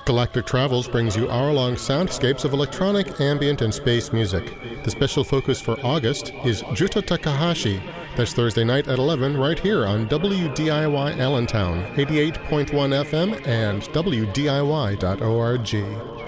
Galactic Travels brings you hour-long soundscapes of electronic, ambient, and space music. The special focus for August is Juta Takahashi. That's Thursday night at 11 right here on WDIY Allentown, 88.1 FM and WDIY.org.